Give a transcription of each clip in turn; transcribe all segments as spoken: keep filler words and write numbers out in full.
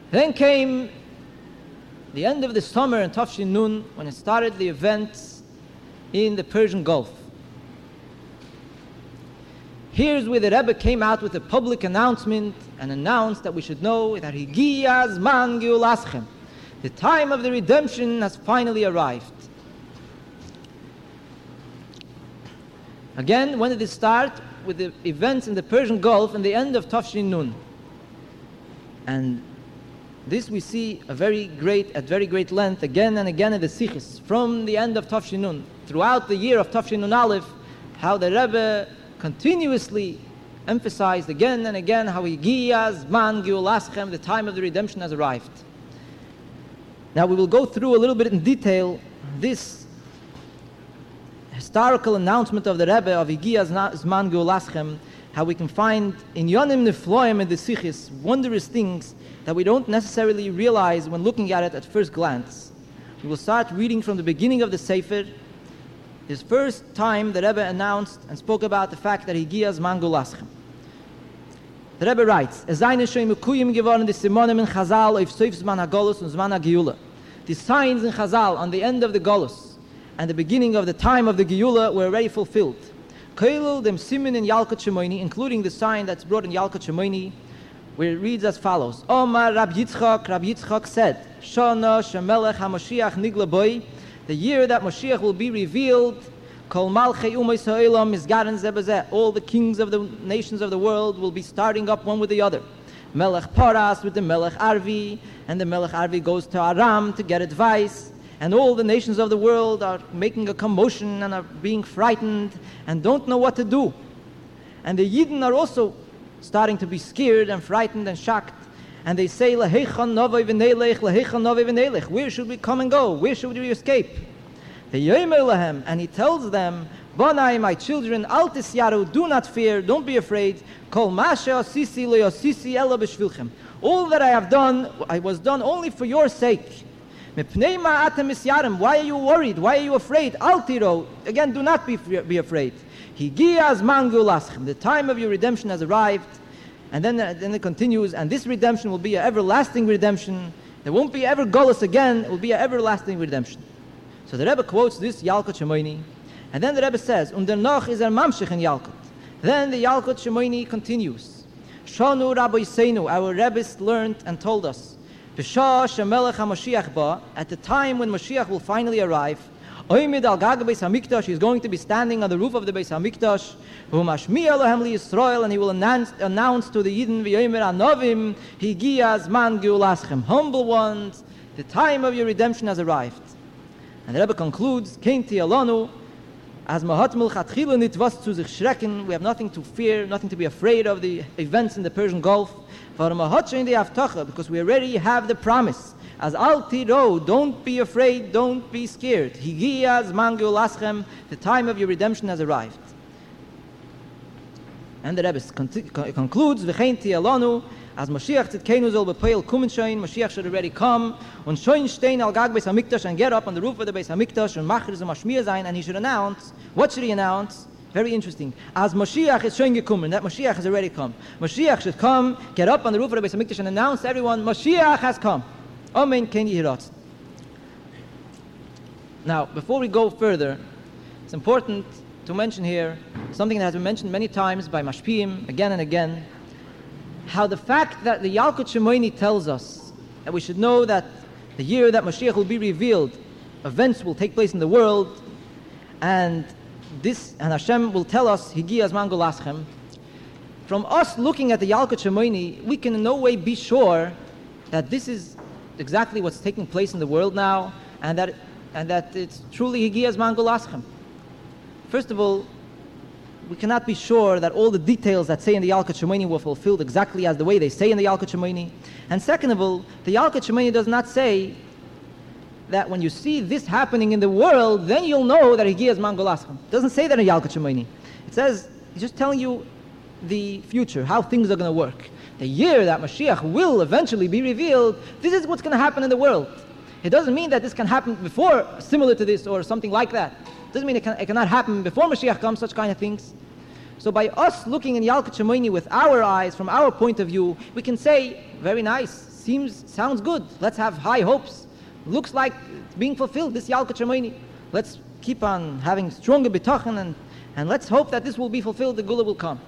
Then came the end of the summer in Tafshin Nun, when it started the events in the Persian Gulf. Here's where the Rebbe came out with a public announcement and announced that we should know that Higiya Zman Geulaschem, the time of the redemption has finally arrived. Again, when did it start? With the events in the Persian Gulf and the end of Tafshin Nun. And this we see a very great, at very great length, again and again in the Sikhs, from the end of Tafshin Nun, throughout the year of Tafshin Nun Aleph, how the Rebbe continuously emphasized again and again how Higiya Zman Geulaschem, the time of the redemption has arrived. Now we will go through a little bit in detail this historical announcement of the Rebbe of Higiya Zman Geulaschem, how we can find in Yonim Nifloim and the Sikhs wondrous things that we don't necessarily realize when looking at it at first glance. We will start reading from the beginning of the Sefer. His first time the Rebbe announced and spoke about the fact that Higiya Zman Geulaschem. The Rebbe writes, the signs in Chazal on the end of the Golus and the beginning of the time of the Geula were already fulfilled. Including the sign that's brought in Yalkut Shimoini, where it reads as follows. Omar Rab Yitzchak, Rab Yitzchak said, Shana Shemelech HaMashiach Nigla Boi, the year that Mashiach will be revealed, Kol Malchei Umeis Ha'olam Mizgaran Zeh B'zeh, all the kings of the nations of the world will be starting up one with the other. Melech Paras with the Melech Arvi, and the Melech Arvi goes to Aram to get advice, and all the nations of the world are making a commotion and are being frightened and don't know what to do. And the Yidden are also starting to be scared and frightened and shocked, and they say, Lahechan Novay V'nelech, Lahechan Novay V'nelech, where should we come and go? Where should we escape? And he tells them, Banai, my children, Al Tisyaru, do not fear, don't be afraid. Kol Masha Asisi Le'osisi Ela B'shvilchem. All that I have done, I was done only for your sake. Why are you worried? Why are you afraid? Al Tiro, again, do not be, be afraid. Higiya Zman Geulaschem, the time of your redemption has arrived. And then, uh, then it continues, and this redemption will be an everlasting redemption. There won't be ever Golus again, it will be an everlasting redemption. So the Rebbe quotes this Yalkut Shimoini, and then the Rebbe says, Und danach is er mamshich in Yalkut. Then the Yalkut Shimoini continues. Shanu Rabbi Seinu, our Rebbes learned and told us, B'shah shemelech HaMashiach ba, at the time when Mashiach will finally arrive, Oymid al Gag Beis HaMikdash, he is going to be standing on the roof of the Beis HaMikdash, V'mashmiya Lohem li Yisrael, and he will announce, announce to the Yidden, V'yomer Anovim, Higiya Zman Geulaschem, humble ones, the time of your redemption has arrived. And the Rebbe concludes, Keinti Alonu, as Mahat Milchatchila nitwas zu sich schrecken, we have nothing to fear, nothing to be afraid of the events in the Persian Gulf, because we already have the promise. As Al Tiro, don't be afraid, don't be scared. Higiya Zman Geulaschem, the time of your redemption has arrived. And the Rebbe concludes, V'chein Ti'alonu, as Mashiach tzidkenu zol b'peil kumen shoin, Mashiach should already come, und shoin stein al gag Beis HaMikdash, and get up on the roof of the Beis HaMikdash, and machir zum Mashmiya sein, and he should announce, what should he announce? Very interesting. As Mashiach is showing gekommen, that Mashiach has already come. Mashiach should come, get up on the roof of the Beis HaMikdash and announce to everyone, Mashiach has come. Amen, ken yihirat. Now, before we go further, it's important to mention here something that has been mentioned many times by Mashpiim, again and again, how the fact that the Yalkut Shimoini tells us that we should know that the year that Mashiach will be revealed, events will take place in the world, and this, and Hashem will tell us, Higiya Zman Geulaschem. From us looking at the Yalkut Shimoini, we can in no way be sure that this is exactly what's taking place in the world now, and that and that it's truly Higiya Zman Geulaschem. First of all, we cannot be sure that all the details that say in the Yalkut Shimoini were fulfilled exactly as the way they say in the Yalkut Shimoini. And second of all, the Yalkut Shimoini does not say that when you see this happening in the world, then you'll know that Higiya Zman Geulaschem. It doesn't say that in Yalkut Shimoini. It says, it's just telling you the future, how things are going to work. The year that Mashiach will eventually be revealed, this is what's going to happen in the world. It doesn't mean that this can happen before, similar to this or something like that. It doesn't mean it, can, it cannot happen before Mashiach comes, such kind of things. So by us looking in Yalkut Shimoini with our eyes, from our point of view, we can say, very nice, seems, sounds good. Let's have high hopes. Looks like it's being fulfilled, this Yalkut Shimoini. Let's keep on having stronger bitachon, and, and let's hope that this will be fulfilled, the Gula will come.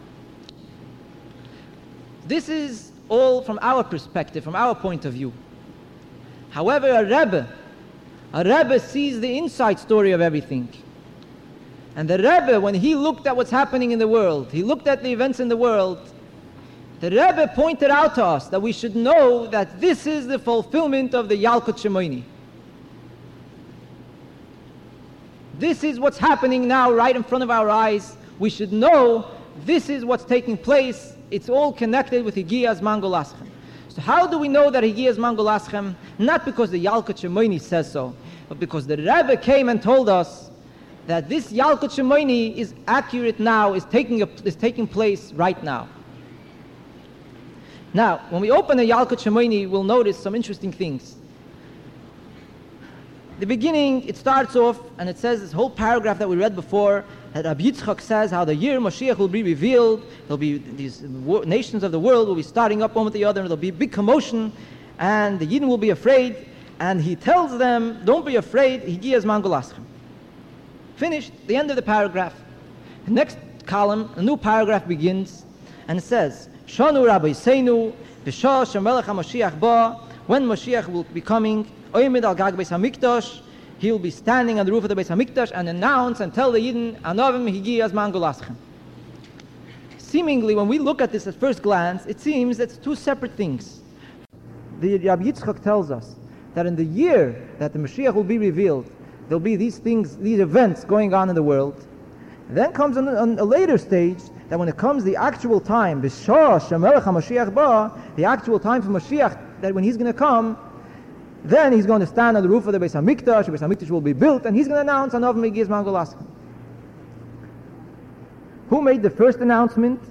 This is all from our perspective, from our point of view. However, a Rebbe, a Rebbe sees the inside story of everything. And the Rebbe, when he looked at what's happening in the world, he looked at the events in the world, the Rebbe pointed out to us that we should know that this is the fulfillment of the Yalkut Shimoini. This is what's happening now right in front of our eyes. We should know this is what's taking place. It's all connected with Higiyas Mangol Aschem. So how do we know that Higiyas Mangol Aschem? Not because the Yalkut Shimoini says so, but because the Rebbe came and told us that this Yalkut Shimoini is accurate now, is taking, a, is taking place right now. Now, when we open the Yalkut Shimoini, we'll notice some interesting things. The beginning, it starts off, and it says this whole paragraph that we read before, that Rabbi Yitzchak says how the year Mashiach will be revealed, there'll be these nations of the world will be starting up one with the other, and there'll be a big commotion, and the Yidden will be afraid, and he tells them, don't be afraid, Higiyas Mangol Aschem. Finished, the end of the paragraph. The next column, a new paragraph begins, and it says, Shanu Rabbi Seinu, B'shah Shemelech HaMashiach Ba, when Mashiach will be coming, Oymid al Gag Beis HaMikdash, he will be standing on the roof of the Beis HaMikdash and announce and tell the Yidden, Anovim Higiyas Mangol Aschem. Seemingly, when we look at this at first glance, it seems it's two separate things. The Rabbi Yitzchak tells us that in the year that the Mashiach will be revealed, there'll be these things, these events going on in the world. And then comes on, on a later stage, that when it comes the actual time, B'shah Shemelech HaMashiach Ba, the actual time for Mashiach, that when he's going to come, then he's going to stand on the roof of the Beis HaMikdash, the Beis HaMikdash will be built, and he's going to announce, Anov Higiyas Mangol Aschem. Who made the first announcement?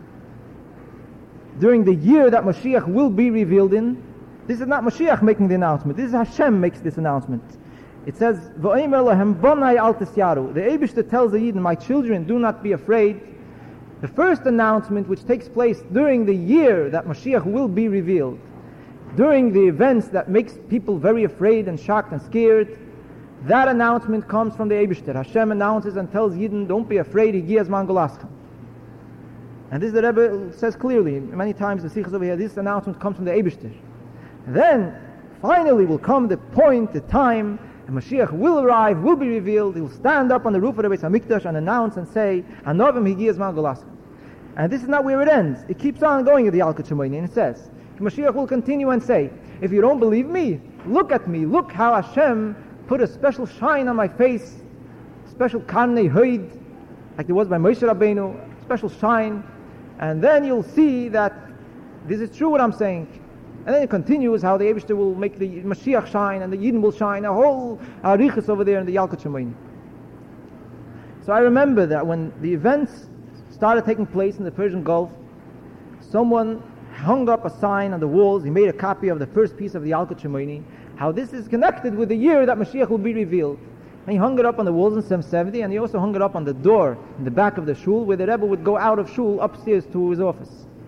During the year that Mashiach will be revealed in, this is not Mashiach making the announcement, this is Hashem makes this announcement. It says, V'omer lahem bonai al tisyaru. The Eibishter tells the Yidden, my children, do not be afraid. The first announcement which takes place during the year that Mashiach will be revealed, during the events that makes people very afraid and shocked and scared, that announcement comes from the Eibishter. Hashem announces and tells Yidden, don't be afraid, Higiyas Mangol Aschem. And this the Rebbe says clearly, many times the Sichos over here, this announcement comes from the Eibishter. Then, finally will come the point, the time, and Mashiach will arrive, will be revealed, he will stand up on the roof of the Beis HaMikdash and announce and say, Anovim Higiyas Mangol Aschem. And this is not where it ends. It keeps on going at the Yalkut Shimoini, and it says, Mashiach will continue and say, if you don't believe me, look at me, look how Hashem put a special shine on my face, special karnei hoid, like there was by Moshe Rabbeinu, special shine, and then you'll see that this is true what I'm saying. And then it continues how the Eibishter will make the Mashiach shine and the Yidden will shine, a whole arichas over there in the Yalkut Shimoini. So I remember that when the events started taking place in the Persian Gulf, someone hung up a sign on the walls, he made a copy of the first piece of the Yalkut Shimoini, how this is connected with the year that Mashiach will be revealed. And he hung it up on the walls in seven seventy, and he also hung it up on the door in the back of the shul, where the Rebbe would go out of shul upstairs to his office.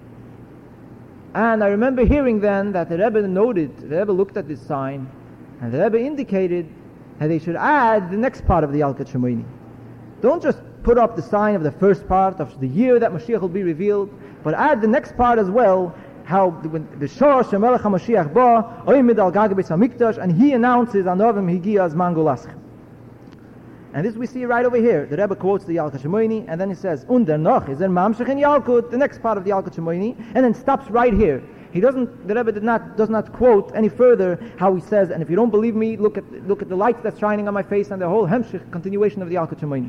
And I remember hearing then that the Rebbe noted, the Rebbe looked at this sign, and the Rebbe indicated that they should add the next part of the Yalkut Shimoini. Don't just put up the sign of the first part of the year that Mashiach will be revealed, but add the next part as well, how when the Shah Shemelech HaMashiach Ba, Oymid al Gag Beis HaMikdash, and he announces Anovim Higiyas Mangol Aschem. And this we see right over here. The Rebbe quotes the Yalkut Shimoini, and then he says, Under noch is there Mamshech in Yalkut, the next part of the Yalkut Shimoini, and then stops right here. He doesn't, the Rebbe did not, does not quote any further how he says, and if you don't believe me, look at look at the light that's shining on my face, and the whole Hemshech continuation of the Yalkut Shimoini.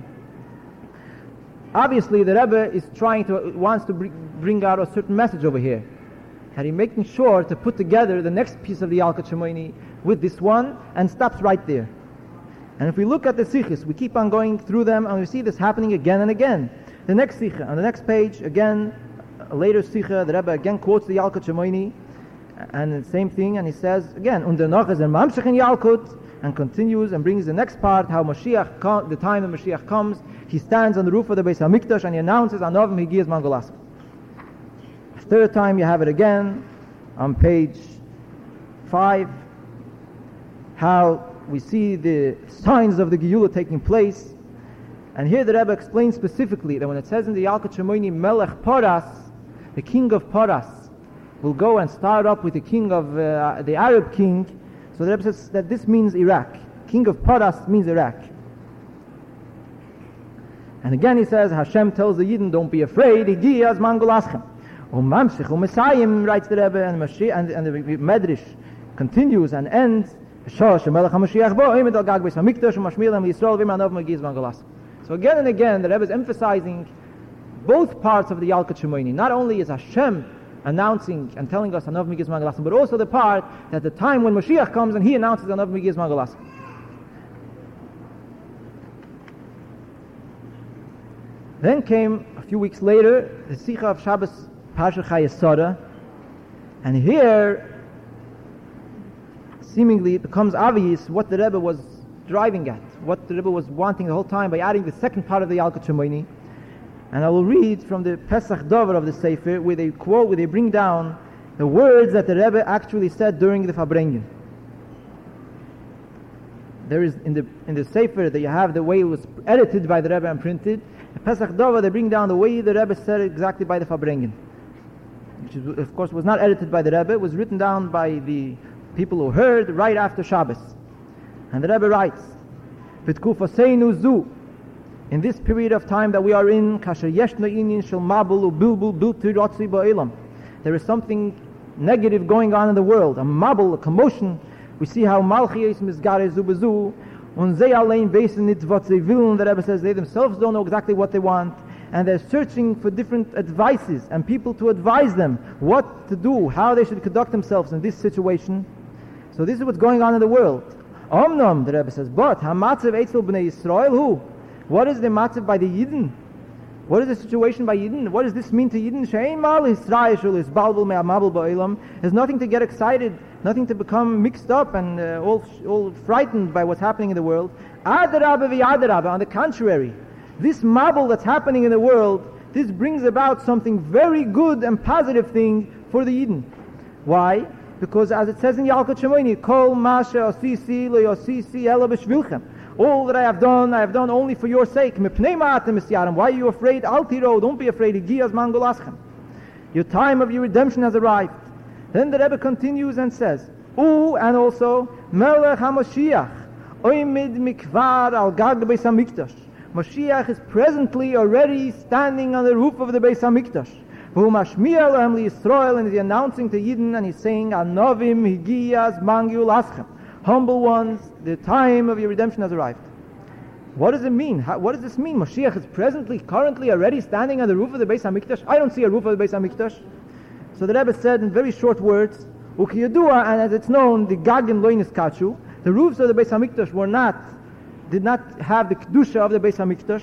Obviously, the Rebbe is trying to, wants to bring out a certain message over here. That he's making sure to put together the next piece of the Yalkut Shimoini with this one, and stops right there. And if we look at the sichos, we keep on going through them, and we see this happening again and again. The next sicha, on the next page, again, a later sicha, the Rebbe again quotes the Yalkut Shimoini, and the same thing, and he says, again, Under noch is er mamshech in Yalkut, and continues and brings the next part, how Mashiach, com- the time that Mashiach comes, he stands on the roof of the Beis HaMikdash, and he announces, Anovim Higiyas Mangol Aschem. Third time you have it again, on page five, how we see the signs of the Geula taking place. And here the Rebbe explains specifically that when it says in the Yalkut Shimoni, Melech Paras, the king of Paras, will go and start up with the king of uh, the Arab king. So the Rebbe says that this means Iraq. King of Paras means Iraq. And again he says, Hashem tells the Yidden, don't be afraid, Higiyaz Mangulaschem. Um Mamshich, um Messiahim, writes the Rebbe, and, Mashiach, and, and the Medrash continues and ends, So again and again, the Rebbe is emphasizing both parts of the Yalkut Shimoni. Not only is Hashem announcing and telling us Anav Migiz Magalasim, but also the part that the time when Mashiach comes and he announces Anav Migiz Magalasim. Then came, a few weeks later, the Sikha of Shabbos Parsha Chayesara, and here seemingly it becomes obvious what the Rebbe was driving at, what the Rebbe was wanting the whole time by adding the second part of the Yalkut Shimoni. And I will read from the Pesach Dover of the Sefer, where they quote, where they bring down the words that the Rebbe actually said during the Farbrengen. There is in the in the Sefer that you have the way it was edited by the Rebbe and printed. In Pesach Dover they bring down the way the Rebbe said it exactly by the Farbrengen, which is, of course was not edited by the Rebbe. It was written down by the people who heard right after Shabbos. And the Rebbe writes, "V'tkufaseinu zu." In this period of time that we are in, kasher yeshna inin shel mabul ubilbul bilti rotzi ba'elam, there is something negative going on in the world, a mabul, a commotion. We see how malchiyos mizgare zu bezu, und ze allein wissen nicht what they will. The Rebbe says they themselves don't know exactly what they want, and they're searching for different advices and people to advise them what to do, how they should conduct themselves in this situation. So this is what's going on in the world. Omnom, the Rebbe says, but hamatzev eitzel b'nei Yisrael hu. What is the matzav by the Yidden? What is the situation by Yidden? What does this mean to Yidden? She'ein mal Yisrael shul isbalbul me'amabul ba'olam. There's nothing to get excited, nothing to become mixed up and uh, all all frightened by what's happening in the world. Adarabah v'yadarabah. On the contrary, this mabul that's happening in the world, this brings about something very good and positive thing for the Yidden. Why? Because as it says in Yalkut Shimoni, Kol masha osisi lo yosisi ela b'shvilchem. All that I have done, I have done only for your sake. Why are you afraid? Al tiro, don't be afraid. Your time of your redemption has arrived. Then the Rebbe continues and says, U, and also, Melech HaMashiach, oimid mikvar al gag beis hamikdash. Mashiach is presently already standing on the roof of the Beis Hamikdash. Who mashmiya lahem liYisrael, and is announcing to Yidden, and he's saying, Anovim higiyas mangiul aschem. Humble ones, the time of your redemption has arrived. What does it mean? How, what does this mean? Mashiach is presently, currently, already standing on the roof of the Beis Hamikdash. I don't see a roof of the Beis Hamikdash. So the Rebbe said in very short words, Ukiyadua, and as it's known, the Gag and Loinis Kachu, the roofs of the Beis Hamikdash were not, did not have the Kedusha of the Beis Hamikdash.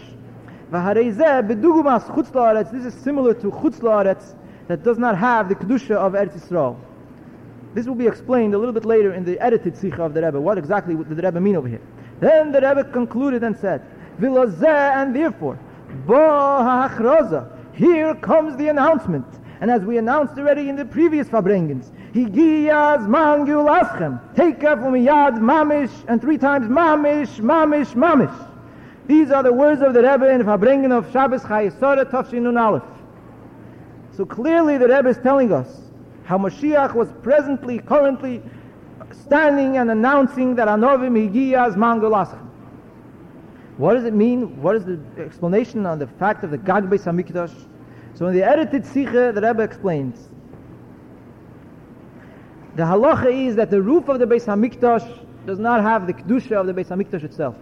This is similar to Chutz La'aretz, that does not have the Kedusha of Eretz Yisrael. This will be explained a little bit later in the edited Sikha of the Rebbe. What exactly did the Rebbe mean over here? Then the Rebbe concluded and said, Vilazeh, and therefore, Bo ha'achroza, here comes the announcement. And as we announced already in the previous Farbrengens, Higiyaz mangul aschem, take up from yad mamish, and three times mamish, mamish, mamish. These are the words of the Rebbe in the Farbrengen of Shabbos Chayesara Tafshin Nun Aleph. So clearly the Rebbe is telling us how Mashiach was presently, currently standing and announcing that Anovim Higiyaz Mangul Aschem. What does it mean? What is the explanation on the fact of the Gag Beis Hamikdash? So in the edited Sikha, the Rebbe explains, the halacha is that the roof of the Beis Hamikdash does not have the Kedusha of the Beis Hamikdash itself.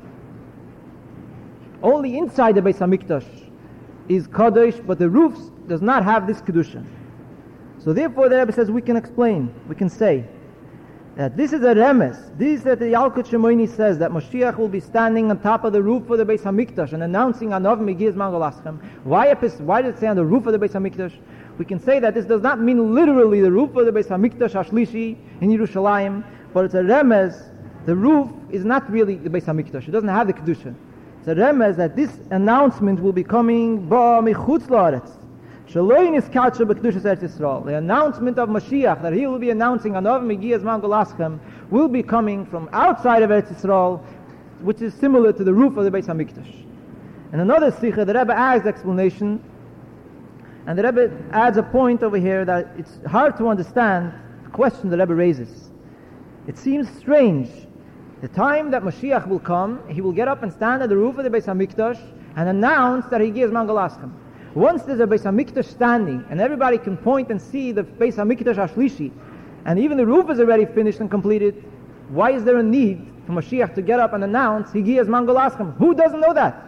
Only inside the Beis Hamikdash is Kadosh, but the roofs does not have this Kedusha. So therefore the Rebbe says we can explain, we can say that this is a remes. This that the Yalkut Shimoni says that Mashiach will be standing on top of the roof of the Beis Hamikdash and announcing Anov Migiz Mangul Aschem. Why, why does it say on the roof of the Beis Hamikdash? We can say that this does not mean literally the roof of the Beis Hamikdash Hashlishi in Yerushalayim, but it's a remes. The roof is not really the Beis Hamikdash. It doesn't have the Kedusha. It's a remes that this announcement will be coming ba michutz la'aretz. Shaloi niskatsha b'kedushas Eretz Yisrael. The announcement of Mashiach, that he will be announcing Anov Megiyas Mangolaschem, will be coming from outside of Eretz Yisrael, which is similar to the roof of the Beis HaMikdash. And another Sikha, the Rebbe adds explanation, and the Rebbe adds a point over here that it's hard to understand the question the Rebbe raises. It seems strange. The time that Mashiach will come, he will get up and stand at the roof of the Beis HaMikdash and announce that he gives Mangolaschem. Once there's a Beis HaMikdash standing, and everybody can point and see the Beis HaMikdash Ashlishi, and even the roof is already finished and completed, why is there a need for Mashiach to get up and announce he gives Mangolaschem? Who doesn't know that?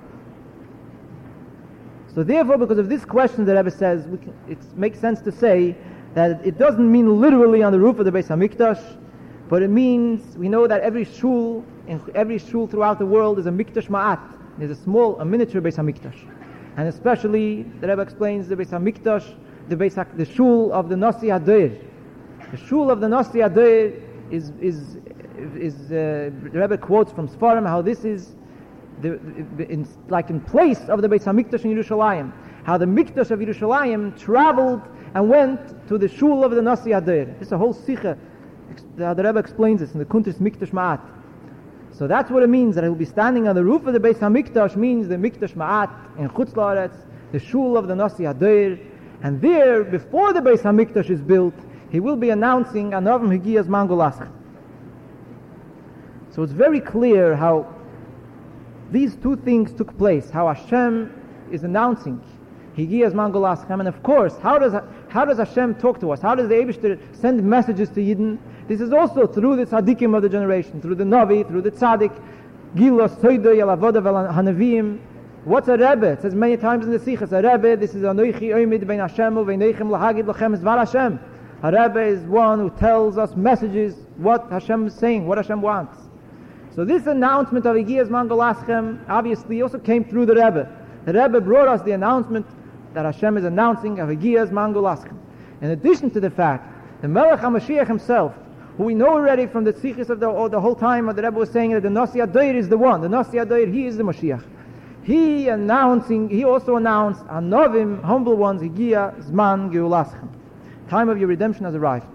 So therefore, because of this question, the Rebbe says, we can, it makes sense to say that it doesn't mean literally on the roof of the Beis HaMikdash, but it means, we know that every shul, in every shul throughout the world is a Mikdash Ma'at. There's a small, a miniature Beis HaMikdash. And especially, the Rebbe explains the Beis HaMikdash, the, Beis Ha- the shul of the Nasi Hadoir. The shul of the Nasi Hadoir is, is, is uh, the Rebbe quotes from Sfarim how this is the, in, like in place of the Beis HaMikdash in Yerushalayim. How the Mikdash of Yerushalayim traveled and went to the shul of the Nasi Hadoir. This is a whole sikha. The, the Rebbe explains this in the Kuntres Mikdash Ma'at. So that's what it means, that he will be standing on the roof of the Beis HaMikdash, means the Mikdash Ma'at in Chutz La'aretz, the shul of the Nasi Hadoir, and there, before the Beis HaMikdash is built, he will be announcing Anavim Higiyas Mangolaschem. So it's very clear how these two things took place, how Hashem is announcing Higiyas Mangolaschem, and of course, how does how does Hashem talk to us? How does the Eibishter send messages to Yidden? This is also through the tzaddikim of the generation, through the Navi, through the tzaddik, Gilos, Soidoi, Elavoda, Hanavim. What's a Rebbe? It says many times in the Sichas, a Rebbe, this is Anoichi Oimid Bein Hashem Uveinoichem Lahagid Lachem Zvar Hashem. A Rebbe is one who tells us messages, what Hashem is saying, what Hashem wants. So this announcement of Higiyas Mangolaschem obviously also came through the Rebbe. The Rebbe brought us the announcement that Hashem is announcing of Higiyas Mangolaschem. In addition to the fact, the Melech HaMashiach himself, who we know already from the Sichis of the, or the whole time of the Rebbe was saying that the Nasi Hadoir is the one. The Nasi Hadoir, he is the Mashiach. He announcing, he also announced, Anovim, humble ones, Higia Zman Geulaschem. Time of your redemption has arrived.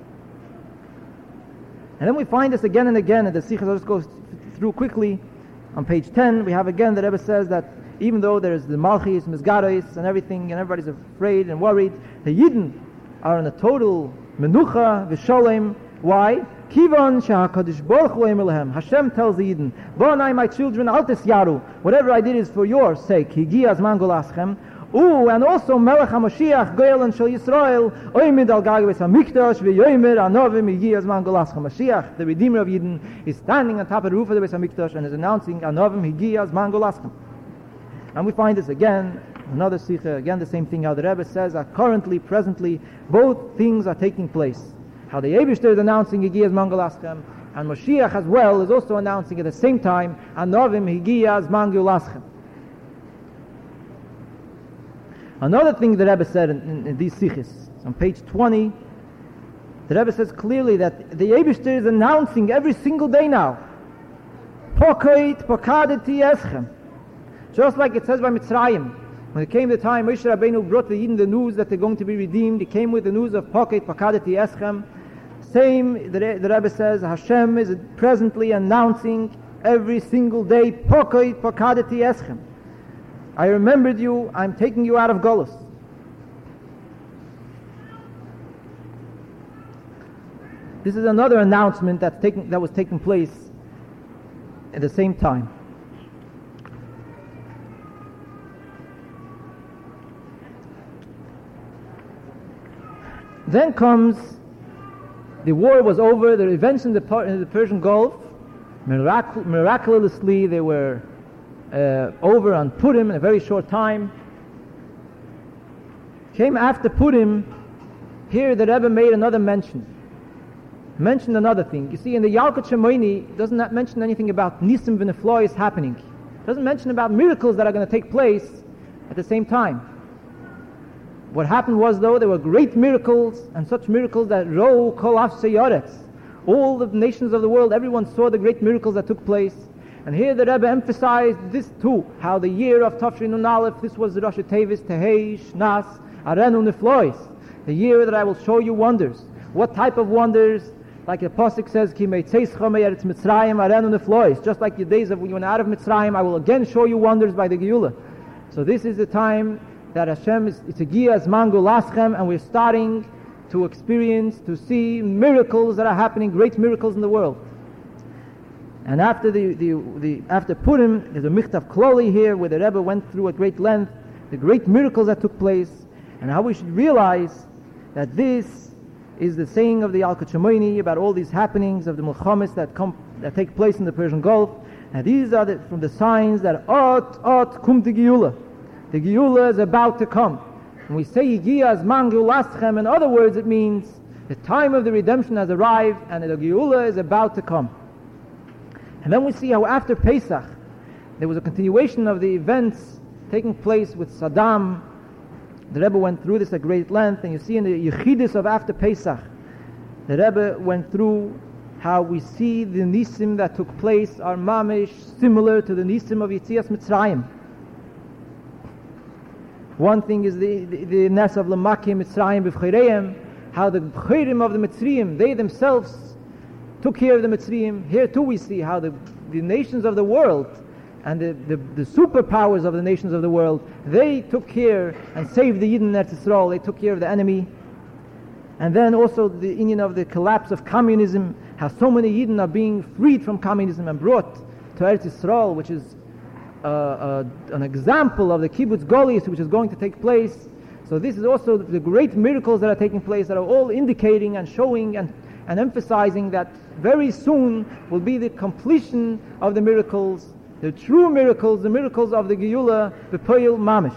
And then we find this again and again in the Sichas. I'll just go through quickly. On page ten, we have again the Rebbe says that even though there's the Malchis, Mizgaros, and everything, and everybody's afraid and worried, the Yidden are in a total Menucha, V'Sholem. Why? Kivan shehakadosh baruch hu omer lehem. Hashem tells the Yidden, "Bonai, my children, altes yaru. Whatever I did is for your sake. Higiyas Mangolaschem." Ooh, and also Melech HaMashiach, Goel and Shal Yisrael, Oimid al Gag Beis HaMikdash, V'yomer Anovim Higiyas Mangolaschem. Mashiach, the Redeemer of Yidden, is standing on top of the roof of the Beis HaMikdash and is announcing Anovim Higiyas Mangolaschem. And we find this again, another Sikha, again the same thing, how the Rebbe says that currently, presently, both things are taking place. How the Eibishter is announcing Higiyas Mangolaschem, and Mashiach as well is also announcing at the same time Anovim Higiyas Mangolaschem. Another thing the Rebbe said in, in, in these Sichis, on page twenty, the Rebbe says clearly that the Eibishter is announcing every single day now, Pokoit Pokadeti Eschem. Just like it says by Mitzrayim, when it came the time Moshe Rabbeinu brought the Yidden the news that they're going to be redeemed, he came with the news of Pokoit Pokadeti Eschem. Same, the, the Rebbe says, Hashem is presently announcing every single day, Pokoit Pokadeti Eschem. I remembered you, I'm taking you out of Golus. This is another announcement that's taking, that was taking place at the same time. Then comes, the war was over, the events in the, in the Persian Gulf, mirac- miraculously they were uh, over on Purim in a very short time. Came after Purim, here the Rebbe made another mention. Mentioned another thing. You see, in the Yalkut Shimoini, does not mention anything about Nisim v'Neflois happening. Doesn't mention about miracles that are going to take place at the same time. What happened was, though, there were great miracles, and such miracles that Ro Kol Afsei Yoretz. All the nations of the world, everyone saw the great miracles that took place. And here the Rebbe emphasized this too, how the year of Tafshin Nun Aleph, this was the Rosh Tevis, Tehei, Shnas, Arenu Niflois, the year that I will show you wonders. What type of wonders? Like the Pasuk says, Ki meitzeischa me'eretz Mitzrayim arenu neflois. Just like the days of when you went out of Mitzrayim, I will again show you wonders by the Geula. So this is the time that Hashem is, it's a Gia Zman Gulaschem, and we're starting to experience, to see miracles that are happening, great miracles in the world. And after the, the, the after Purim, there's a Michtav Kloli here, where the Rebbe went through at great length the great miracles that took place, and how we should realize that this is the saying of the Yalkut Shimoni about all these happenings of the Milchamis that come that take place in the Persian Gulf. And these are the, from the signs that Ot Ot Kum the Geula. The Geula is about to come. When we say Yigia Zman Geulaschem, in other words, it means the time of the redemption has arrived and the Geula is about to come. And then we see how after Pesach there was a continuation of the events taking place with Saddam. The Rebbe went through this at great length, and you see in the Yechidus of after Pesach, the Rebbe went through how we see the Nisim that took place are mamish similar to the Nisim of Yetzias Mitzrayim. One thing is the, the, the Nes of Lamakim Mitzrayim B'Cheireim, how the B'Cheirim of the Mitzrayim, they themselves took care of the Mitzrayim. Here too we see how the, the nations of the world and the, the, the superpowers of the nations of the world, they took care and saved the Yidden in Eretz Yisrael. They took care of the enemy. And then also the Indian of the collapse of communism, how so many Yidden are being freed from communism and brought to Eretz Yisrael, which is uh, uh, an example of the Kibbutz Goliath, which is going to take place. So this is also the great miracles that are taking place, that are all indicating and showing and, and emphasizing that very soon will be the completion of the miracles, the true miracles, the miracles of the Geula, the Poyel Mamish.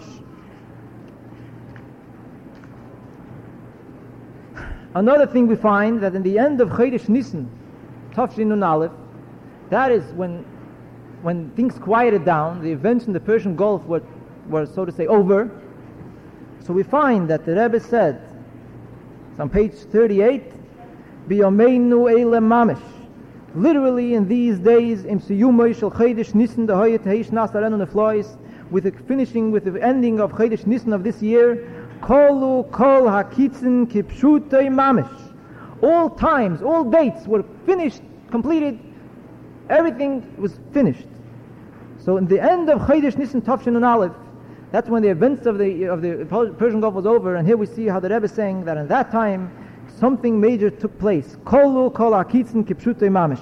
Another thing we find that in the end of Chodesh Nisan, Tafshin Nun Aleph, that is when when things quieted down, the events in the Persian Gulf were, were so to say over. So we find that the Rebbe said, it's on page thirty-eight, Biyomeinu Eile Mamish. Literally in these days, im siyumay shel Chodesh Nisan dehoyet heish nas arenu neflois, with the finishing, with the ending of Chodesh Nisan of this year, kolu kol hakitzin kipshutei mamish. All times, all dates were finished, completed. Everything was finished. So in the end of Chodesh Nisan Tafshin Nun Aleph, that's when the events of the of the Persian Gulf was over, and here we see how the Rebbe is saying that in that time something major took place. Kolu kol hakitzin kipshutei mamish.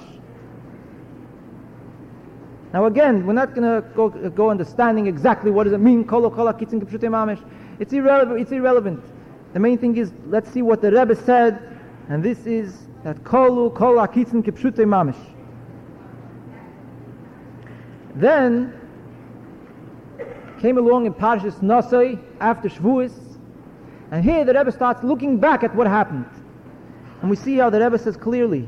Now again, we're not going to go go understanding exactly what does it mean, kolu kol hakitzin kipshutei mamish. It's irrelevant. It's irrelevant. The main thing is, let's see what the Rebbe said, and this is that kolu kol hakitzin kipshutei mamish. Then came along in Parshas Nosai after Shavuos, and here the Rebbe starts looking back at what happened. And we see how the Rebbe says clearly,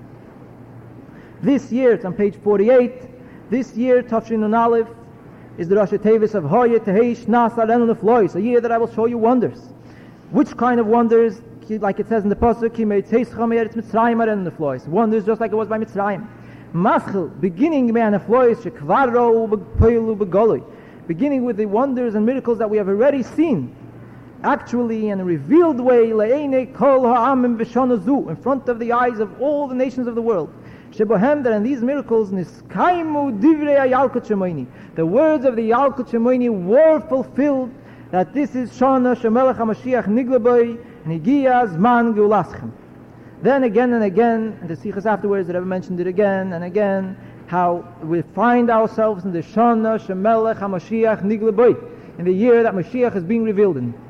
this year, it's on page forty-eight, this year, Tafshin Nun Aleph, is the Rosh Tevis of Hoye Teheish Nas Arenu Neflois, a year that I will show you wonders. Which kind of wonders? Like it says in the Pasuk, Ki meitzeischa me'eretz Mitzrayim arenu neflois. Wonders just like it was by Mitzrayim. Maschil, beginning me'an neflois shekvar ro u'poilu begolui. Beginning with the wonders and miracles that we have already seen, actually in a revealed way, le'einei kol ha'amim v'shana zu, in front of the eyes of all the nations of the world. Shebohem, that in these miracles, niskaimu divrei Yalkut Shimoni, the words of the Yalkut Shimoni were fulfilled, that this is Shana Shemelech HaMashiach Niglaboy Nigia Zman Geulaschem. Then again and again, and the Sichas afterwards, the Rebbe mentioned it again and again, how we find ourselves in the Shana Shemelech HaMashiach Niglaboy, in the year that Mashiach is being revealed in.